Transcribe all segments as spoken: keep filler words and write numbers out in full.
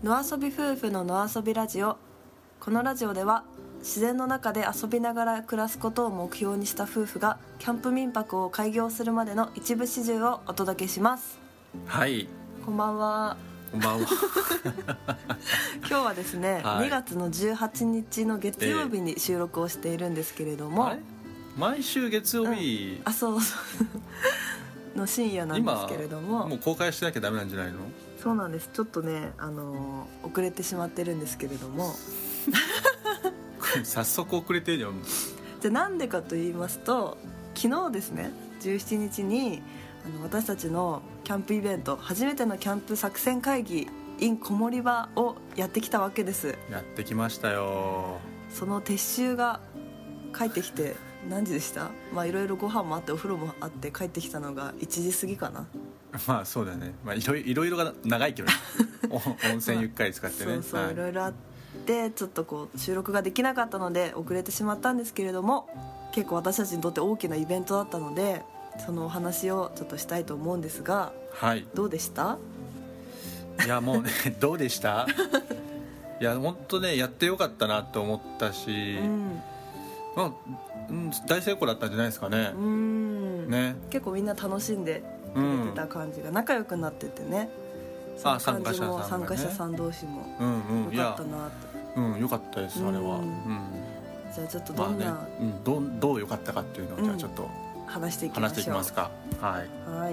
野遊び夫婦の野遊びラジオ。このラジオでは自然の中で遊びながら暮らすことを目標にした夫婦がキャンプ民泊を開業するまでの一部始終をお届けします。 はい、 こんばんは。 こんばんは今日はですね、はい、にがつのじゅうはちにちの月曜日に収録をしているんですけれども、 えー、毎週月曜日、 うん、あそうそうの深夜なんですけれども、 今もう公開しなきゃダメなんじゃないの？ そうなんです。ちょっとね、あのー、遅れてしまってるんですけれども早速遅れてるよ。 じゃあなんでかと言いますと、昨日ですねじゅうしちにちにあの私たちのキャンプイベント、初めてのキャンプ作戦会議 in こもり場をやってきたわけです。 やってきましたよ。 その撤収が帰ってきて何時でした？まあいろいろご飯もあってお風呂もあって帰ってきたのがいちじ過ぎかな。 まあそうだね、まあ、いろいろいろが長いけど、ね、温泉ゆっかり使ってね、 そうそう、はい、いろいろあってちょっとこう収録ができなかったので遅れてしまったんですけれども、結構私たちにとって大きなイベントだったのでそのお話をちょっとしたいと思うんですが、 はい、 どうでした？ いやもうねどうでしたいや本当ねやってよかったなと思ったし、うんまあうん、大成功だったんじゃないですかね。 うんね、 結構みんな楽しんでくれてた感じが、仲良くなっててね、その感じも参加者さん同士もよかったなと。 うん、よかったです、あれは、うん、 じゃあちょっとどんな、まあね、 うん、ど, どうよかったかっていうのをじゃあちょっと、 うん、話していきましょう。 話していきますか。はい、 はい、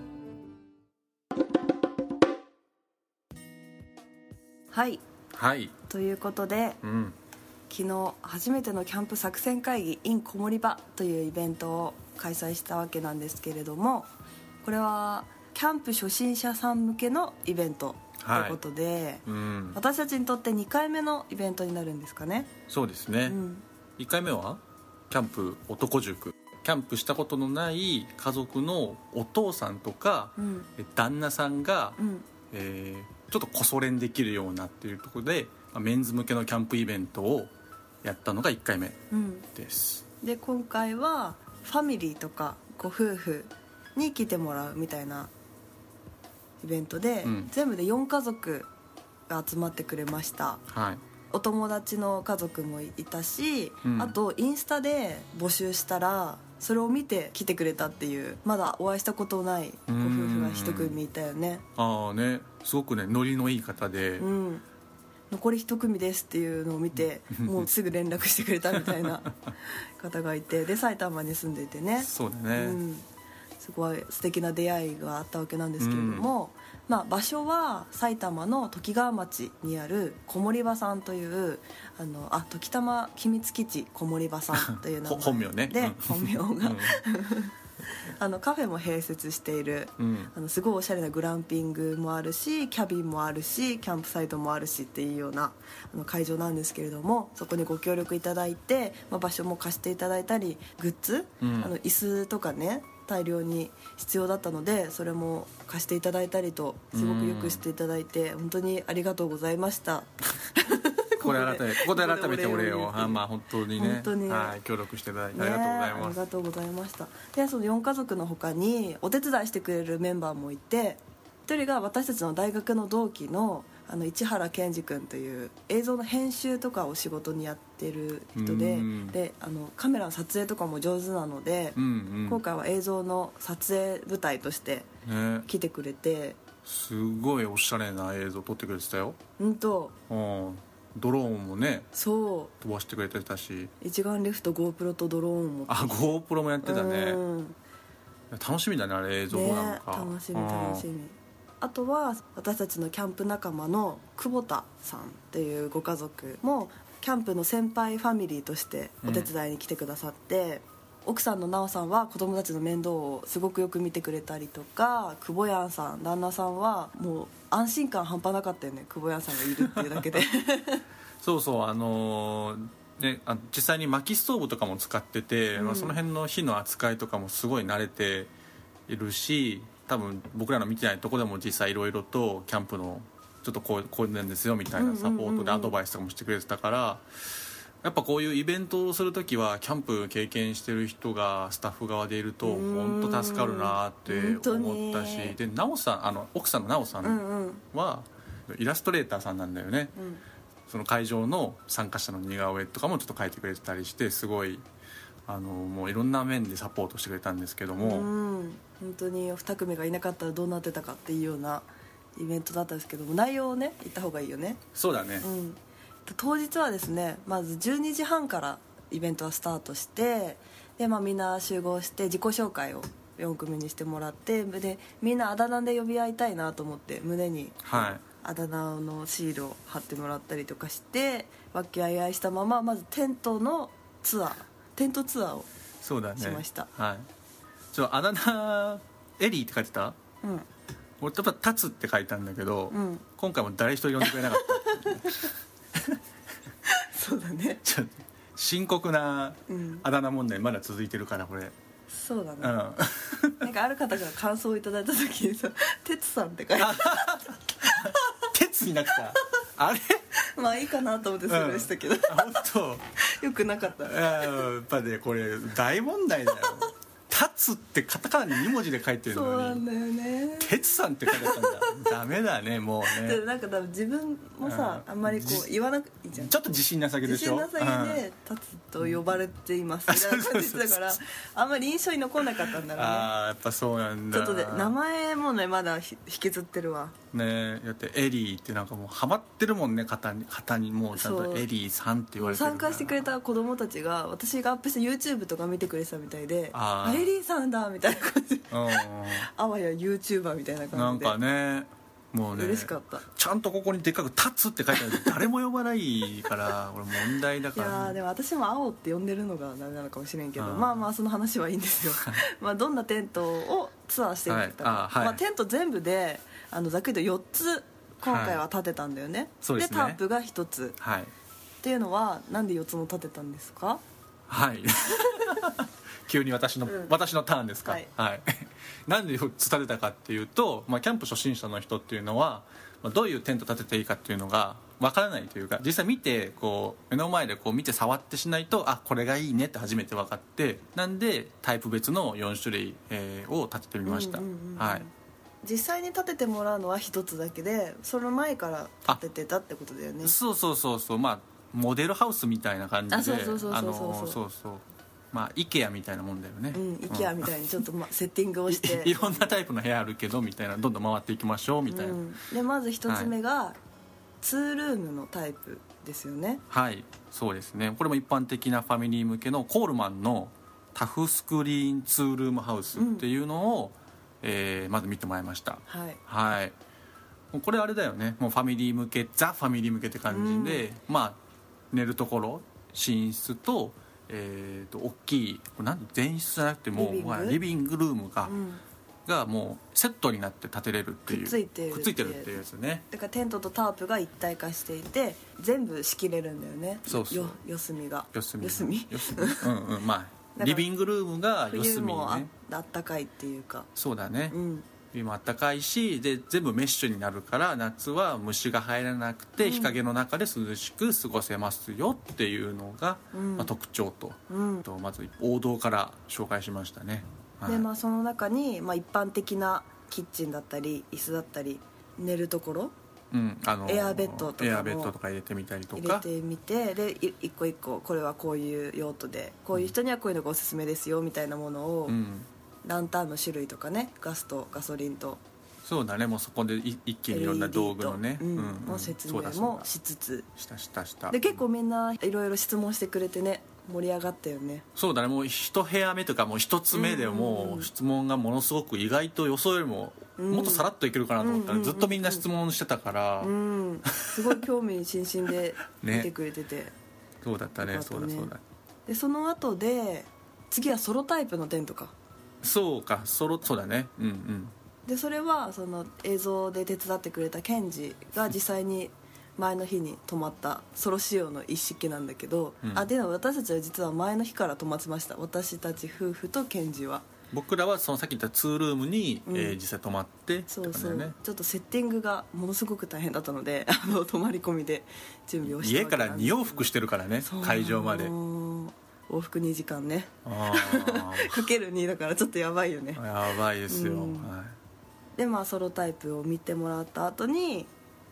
はい、 はい、 ということで、うん、昨日初めてのキャンプ作戦会議 in こもり場というイベントを開催したわけなんですけれども、これはキャンプ初心者さん向けのイベントということで、はいうん、私たちにとってにかいめのイベントになるんですかね。 そうですね、うん、いっかいめはキャンプ男塾、キャンプしたことのない家族のお父さんとか、うん、旦那さんが、うんえー、ちょっとこそ練できるようなっていうところでメンズ向けのキャンプイベントをやったのがいっかいめです、 うん、で今回はファミリーとかご夫婦に来てもらうみたいなイベントで、うん、全部でよんかぞくが集まってくれました、はい、お友達の家族もいたし、うん、あとインスタで募集したらそれを見て来てくれたっていう、まだお会いしたことないご夫婦が一組いたよね。 ああね、すごくねノリのいい方で、うん、 残り一組ですっていうのを見てもうすぐ連絡してくれたみたいな方がいて、で埼玉に住んでてね、 そうだね、うん、 すごい素敵な出会いがあったわけなんですけれども、うんまあ、場所は埼玉のときがわ町にあるこもり場さんというあのあ時たま秘密基地こもり場さんという名前本名ねで本名が、うん、あのカフェも併設している、うん、あのすごいおしゃれなグランピングもあるしキャビンもあるしキャンプサイトもあるしっていうようなあの会場なんですけれども、そこにご協力いただいて、まあ、場所も貸していただいたりグッズ、うん、あの椅子とかね大量に必要だったのでそれも貸していただいたりとすごくよくしていただいて本当にありがとうございましたここで改めてここで改めてお礼をあ、まあ、本当にね本当に、はい、協力していただいてありがとうございます、ね、 ありがとうございました。でそのよんかぞくの他にお手伝いしてくれるメンバーもいて、ひとりが私たちの大学の同期のあの市原健二君という映像の編集とかを仕事にやってる人で、であのカメラの撮影とかも上手なので、うんうん、今回は映像の撮影舞台として来てくれて、ね、 すごいおしゃれな映像撮ってくれてたよ。 うんとドローンもねそう飛ばしてくれてたし、 一眼レフと GoPro とドローンもあ GoPro もやってたね、うん、楽しみだねあれ映像なんか、 ね、楽しみ楽しみ。あとは私たちのキャンプ仲間の久保田さんっていうご家族もキャンプの先輩ファミリーとしてお手伝いに来てくださって、うん、奥さんの奈緒さんは子供たちの面倒をすごくよく見てくれたりとか、久保やんさん旦那さんはもう安心感半端なかったよね、久保やんさんがいるっていうだけでそうそう、あのーね、あ実際に薪ストーブとかも使ってて、うんまあ、その辺の火の扱いとかもすごい慣れているし、多分僕らの見てないとこでも実際いろいろとキャンプのちょっとこうこうなんですよみたいなサポートでアドバイスとかもしてくれてたから、やっぱこういうイベントをするときはキャンプ経験してる人がスタッフ側でいると本当助かるなって思ったし、で奈緒さんあの奥さんの奈緒さんはイラストレーターさんなんだよね、 うん、 その会場の参加者の似顔絵とかもちょっと描いてくれてたりして、すごいあのもういろんな面でサポートしてくれたんですけども、 うん、本当にに組がいなかったらどうなってたかっていうようなイベントだったんですけども、内容をね言った方がいいよね。 そうだね、 うん、当日はですね、まずじゅうにじはんからイベントはスタートして、で、まあ、みんな集合して自己紹介をよん組にしてもらって、でみんなあだ名で呼び合いたいなと思って胸にあだ名のシールを貼ってもらったりとかして、和気あいあいしたまままずテントのツアーテントツアーをそうだねしました。 はい、ちょあだ名エリーって書いてた？ うん、 俺やっぱ立つって書いたんだけど、 うん、 今回も誰一人呼んでくれなかったそうだね、 ちょっと深刻なあだ名問題まだ続いてるからこれ。 そうだね、 うん、 なんかある方が感想をいただいた時にさ「鉄さん」って書いてあ鉄になったあれまあいいかなと思ってスルーしたけど、うん、 本当よくなかった。 やっぱねこれ大問題だよ立つってカタカナにに文字で書いてるのに、 そうなんだよね、 鉄さんって書いてあったんだダメだねもうね。 でなんか多分自分もさ、うん、あんまりこう言わなくいいじゃん、 ちょっと自信なさげでしょ。 自信なさげで立つと呼ばれていますみたいな感じだからあんまり印象に残んなかったんだろうね。 ああやっぱそうなんだ。 ちょっとで名前もねまだ引きずってるわね。だってエリーってなんかもうハマってるもんね、肩に肩にもうちゃんとエリーさんって言われてる。 参加してくれた子供たちが私がアップした YouTube とか見てくれてたみたいで、あエリーさんだみたいな感じあわや YouTuber みたいな感じでなんかねもうね嬉しかった。 ちゃんとここにでっかく「立つ」って書いてあるけど誰も呼ばないからこれ問題だから、ね、 いやでも私も青って呼んでるのがダメなのかもしれんけど、まあまあその話はいいんですよまあどんなテントをツアーしてきたか、はいあ、はいまあ、テント全部であのざっくりとよっつ今回は立てたんだよね、はい、そうですね、でタープがひとつ、はい、っていうのはなんでよっつも立てたんですか？ はい急に私の、うん、私のターンですか？はい、はい、なんでよっつ立てたかっていうと、まあ、キャンプ初心者の人っていうのは、まあ、どういうテント立てていいかっていうのがわからないというか、実際見てこう目の前でこう見て触ってしないと、あこれがいいねって初めて分かって、なんでタイプ別のよん種類、えー、を立ててみました、うんうんうん、はい。実際に立ててもらうのはひとつだけで、その前から立ててたってことだよね。 そうそうそうそう、まあモデルハウスみたいな感じで、あそうそうそうそうそうそうそう、まあ IKEA みたいなもんだよね、うん、 IKEA みたいにちょっと、ま、セッティングをしてい, いろんなタイプの部屋あるけどみたいな、どんどん回っていきましょうみたいな、うん、 でまず一つ目が、はい、ツールームのタイプですよね。 はいそうですね、これも一般的なファミリー向けのコールマンのタフスクリーンツールームハウスっていうのを、うんえー、まず見てもらいました。はい、はい、これあれだよね、もうファミリー向けザ・ファミリー向けって感じで、うん、まあ寝るところ寝室とえー、と大きいなん前室じゃなくてもリビング、まあ、リビングルームが、うん、がもうセットになって建てれるっていう、くっついてるくっついてるっていうやつね。 だからテントとタープが一体化していて全部仕切れるんだよね。そうそう、よ四隅が四隅四隅四隅うんうんまあリビングルームが四隅ね。冬もあ, あったかいっていうか、 そうだね、うん今あったかいし、で全部メッシュになるから夏は虫が入らなくて、うん、日陰の中で涼しく過ごせますよっていうのが、うんまあ、特徴 と,、うん、とまず王道から紹介しましたね、 はい、でまあその中に、まあ、一般的なキッチンだったり椅子だったり寝るところ、うんあのー、エアベッドとかもエアベッドとか入れてみたりとか入れてみて、で一個一個これはこういう用途でこういう人にはこういうのがおすすめですよみたいなものを、うんランタンの種類とかね、ガスとガソリンとそうだね、もうそこで一気にいろんな道具のね、 うんうん、の説明もしつつしたしたしたで結構みんないろいろ質問してくれてね盛り上がったよね。 そうだね、もう一部屋目とかもう一つ目でもう質問がものすごく意外と予想よりももっとさらっといけるかなと思ったらずっとみんな質問してたから、うん、 すごい興味津々で見てくれてて、ね、 そうだったね、そうだそうだ。 でその後で次はソロタイプのテントか。 そうかソロそうだねうんうんでそれはその映像で手伝ってくれたケンジが実際に前の日に泊まったソロ仕様の一式なんだけど、うん、あでも私たちは実は前の日から泊まってました。私たち夫婦とケンジは僕らはそのさっき言ったツールームに、うんえー、実際泊まってそうそう、ね、ちょっとセッティングがものすごく大変だったのであの泊まり込みで準備をして家からに往復してるからね会場まで往復にじかんねかけるにだからちょっとやばいよね。 やばいですよ、うんはい、でまあソロタイプを見てもらった後に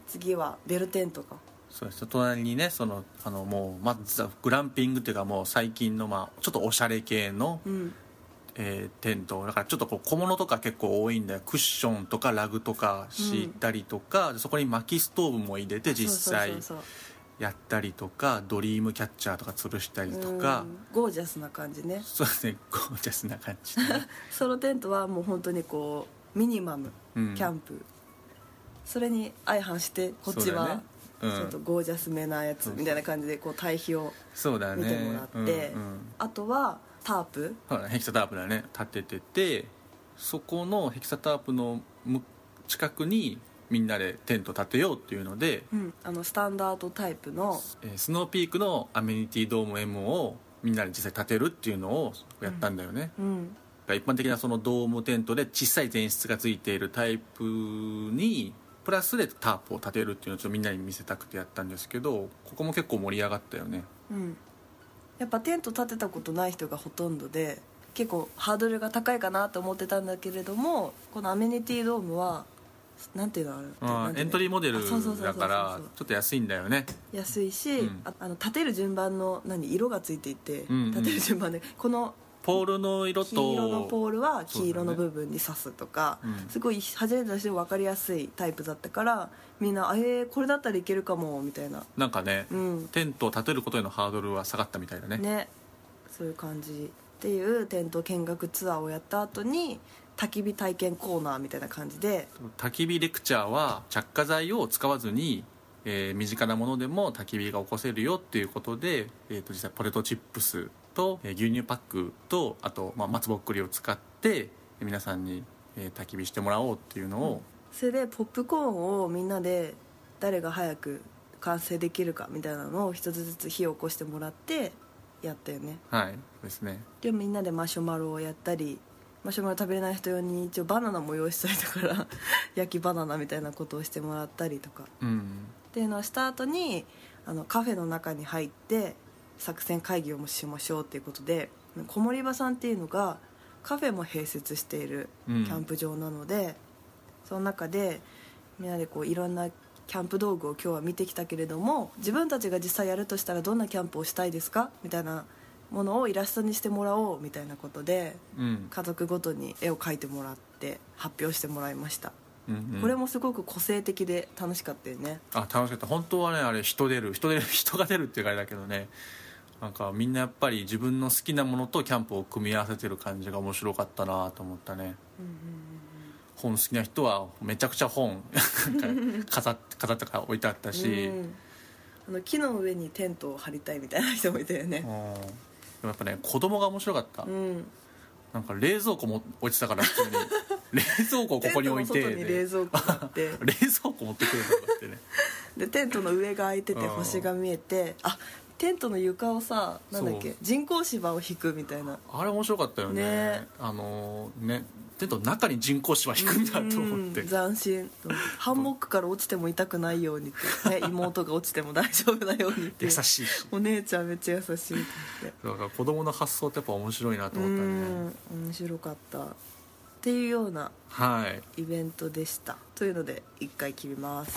次はベルテントか。 そうです。隣にね、そのあのもうまずグランピングっていうか、もう最近のまあちょっとおしゃれ系の、うんえー、テントだから、ちょっとこう小物とか結構多いんだよ。クッションとかラグとか敷いたりとか、うん、そこに薪ストーブも入れて実際やったりとか、ドリームキャッチャーとか吊るしたりとか、 ゴージャスな感じね。 そうですね、ゴージャスな感じ、ね、 ソロテントはもう本当にこうミニマム、うん、キャンプ、それに相反してこっちはちょっとゴージャスめなやつみたいな感じでこう対比を見てもらって、ねうんうん、あとはタープ、 ヘキサタープだね、立ててて、そこのヘキサタープの近くにみんなでテント立てようっていうので、 うん、あのスタンダードタイプのスノーピークのアメニティドーム M をみんなで実際立てるっていうのをやったんだよね、うんうん、一般的なそのドームテントで小さい前室がついているタイプにプラスでタープを立てるっていうのをちょっとみんなに見せたくてやったんですけど、ここも結構盛り上がったよね、 うん、やっぱテント立てたことない人がほとんどで結構ハードルが高いかなと思ってたんだけれども、このアメニティドームはなんていうのある、 エントリーモデルだからちょっと安いんだよね。 安いし、うん、ああの立てる順番の何色がついていて、うんうん、立てる順番でこのポールの色と黄色のポールは黄色の部分に刺すとか、ねうん、すごい初めてとして分かりやすいタイプだったから、みんなえー、これだったらいけるかもみたいな、 なんかね、うん、テントを立てることへのハードルは下がったみたいだね。 ね、そういう感じっていうテント見学ツアーをやった後に焚き火体験コーナーみたいな感じで、 焚き火レクチャーは着火剤を使わずに、えー、身近なものでも焚き火が起こせるよっていうことで、えー、と実際ポテトチップスと、えー、牛乳パックとあと、まあ、松ぼっくりを使って皆さんに、えー、焚き火してもらおうっていうのを、うん、 それでポップコーンをみんなで誰が早く完成できるかみたいなのを一つずつ火を起こしてもらってやったよね。 はいですね。 でみんなでマシュマロをやったり、マシュマロ食べれない人用に一応バナナも用意しといたから焼きバナナみたいなことをしてもらったりとか、うん、っていうのをした後にあのカフェの中に入って作戦会議をもしましょうっていうことで、こもり場さんっていうのがカフェも併設しているキャンプ場なので、うん、その中でみんなでこういろんなキャンプ道具を今日は見てきたけれども、自分たちが実際やるとしたらどんなキャンプをしたいですかみたいなものをイラストにしてもらおうみたいなことで、うん、家族ごとに絵を描いてもらって発表してもらいました、うんうん、これもすごく個性的で楽しかったよね。 あ、楽しかった。本当はね、あれ人出る人出る人が出るっていうかあれだけどね、なんかみんなやっぱり自分の好きなものとキャンプを組み合わせてる感じが面白かったなと思ったね、うんうんうん、本好きな人はめちゃくちゃ本飾っ飾ってから置いてあったし、うん、 あの木の上にテントを張りたいみたいな人もいたよね。 でもやっぱね、子供が面白かった、うん、なんか冷蔵庫も置いてたから普通に冷蔵庫をここに置いて、 テントの外に冷蔵庫があって冷蔵庫持ってくるんだってねでテントの上が開いてて星が見えて、あ、テントの床をさ、なんだっけ、人工芝を引くみたいな、 あれ面白かったよ ね, ねあのねテントの中に人工芝引くんだと思って、 うん、斬新。ハンモックから落ちても痛くないようにって、ね、妹が落ちても大丈夫なようにって優しいお姉ちゃんめっちゃ優しいって言って、 だから子供の発想ってやっぱ面白いなと思ったね。 うん、面白かったっていうようなイベントでした、はい、というので一回切ります。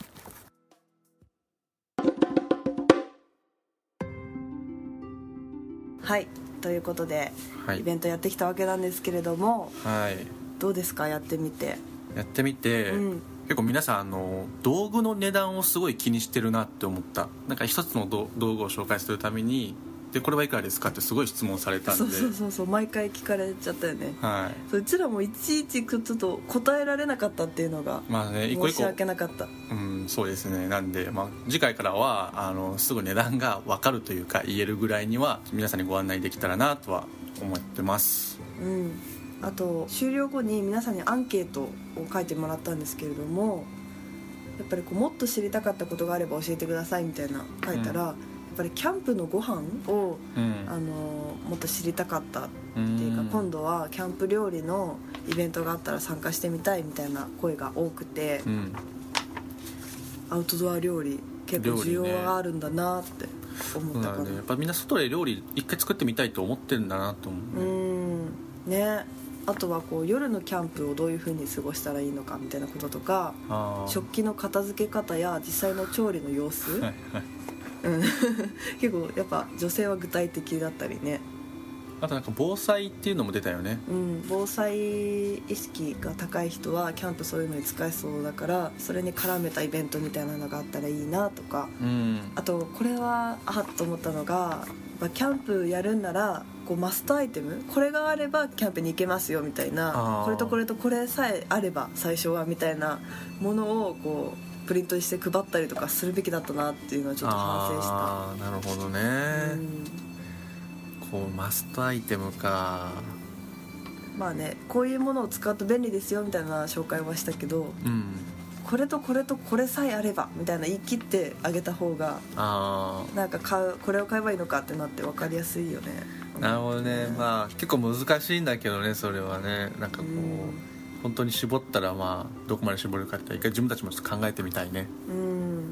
はい、ということで、はい、イベントやってきたわけなんですけれども、はい、どうですか、やってみて。 やってみて、うん、結構皆さんあの道具の値段をすごい気にしてるなって思った。なんか一つの道具を紹介するために、でこれはいくらですかってすごい質問されたんで、 そうそうそうそう、毎回聞かれちゃったよね、はい、そちらもいちいちちょっと答えられなかったっていうのが、まあね、一個一個申し訳なかった。 うん、そうですね。なんで、まあ、次回からはあのすぐ値段が分かるというか言えるぐらいには皆さんにご案内できたらなとは思ってます、 うん、あと終了後に皆さんにアンケートを書いてもらったんですけれども、やっぱりこうもっと知りたかったことがあれば教えてくださいみたいな書いたら、うん、やっぱりキャンプのご飯を、うん、あのもっと知りたかったっていうか、うん、今度はキャンプ料理のイベントがあったら参加してみたいみたいな声が多くて、うん、アウトドア料理結構需要があるんだなって思ったから、 ね、やっぱみんな外で料理一回作ってみたいと思ってるんだなと思う、ね、 うんね、 あとはこう夜のキャンプをどういう風に過ごしたらいいのかみたいなこととか、食器の片付け方や実際の調理の様子、はいはい、うん、結構やっぱ女性は具体的だったりね。 あとなんか防災っていうのも出たよね、 うん、防災意識が高い人はキャンプそういうのに使えそうだから、それに絡めたイベントみたいなのがあったらいいなとか、うん、あとこれはあっと思ったのが、キャンプやるんならこうマストアイテム、これがあればキャンプに行けますよみたいな、これとこれとこれさえあれば最初はみたいなものをこうプリントして配ったりとかするべきだったなっていうのはちょっと反省した。 あー、なるほどね、うん、こうマストアイテムか。 まあね、こういうものを使うと便利ですよみたいな紹介はしたけど、うん、これとこれとこれさえあればみたいな言い切ってあげた方が、あ、なんか買う、これを買えばいいのかってなって分かりやすいよね。 なるほどね、まあ結構難しいんだけどね、それはね。なんかこう、うん、本当に絞ったらまあどこまで絞るかって一回自分たちもちょっと考えてみたいね。うん、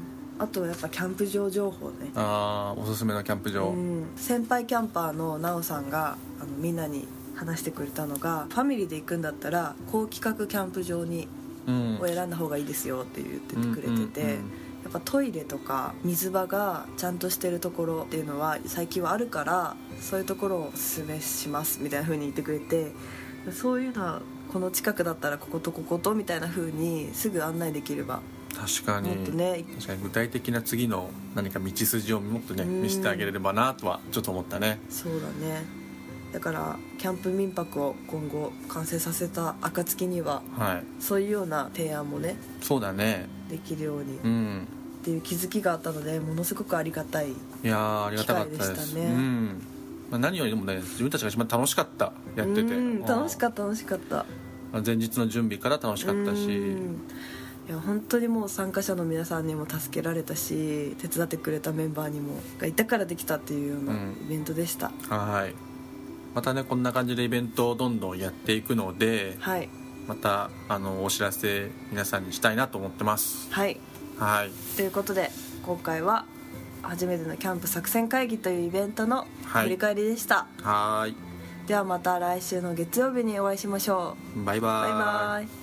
あとやっぱキャンプ場情報ね。 ああ、おすすめのキャンプ場、うん、 先輩キャンパーのなおさんがあのみんなに話してくれたのが、ファミリーで行くんだったら高規格キャンプ場に、うん、を選んだ方がいいですよって言っててくれてて、うんうんうん、やっぱトイレとか水場がちゃんとしてるところっていうのは最近はあるから、そういうところをおすすめしますみたいな風に言ってくれて、そういうのはこの近くだったらこことこことみたいな風にすぐ案内できれば、 確かにもっとね、 確かに具体的な次の何か道筋をもっとね見せてあげれればなとはちょっと思ったね。 そうだね。だからキャンプ民泊を今後完成させた暁には、はい、そういうような提案もね、 そうだね、 できるように、うん、っていう気づきがあったので、ものすごくありがたい機会でしたね。 いやありがたかったです、うん、まあ、何よりもね、自分たちが一番楽しかった、やってて、うん、 楽しかった楽しかった。 前日の準備から楽しかったし、 いや本当にもう参加者の皆さんにも助けられたし、手伝ってくれたメンバーにもがいたからできたっていうようなイベントでした、 うん、はい。またねこんな感じでイベントをどんどんやっていくので、はい、またあのお知らせ皆さんにしたいなと思ってます。 はい、はい、ということで今回は初めてのキャンプ作戦会議というイベントの振り返りでした。 はい、 ではまた来週の月曜日にお会いしましょう。 バイバイ。 バイバイ。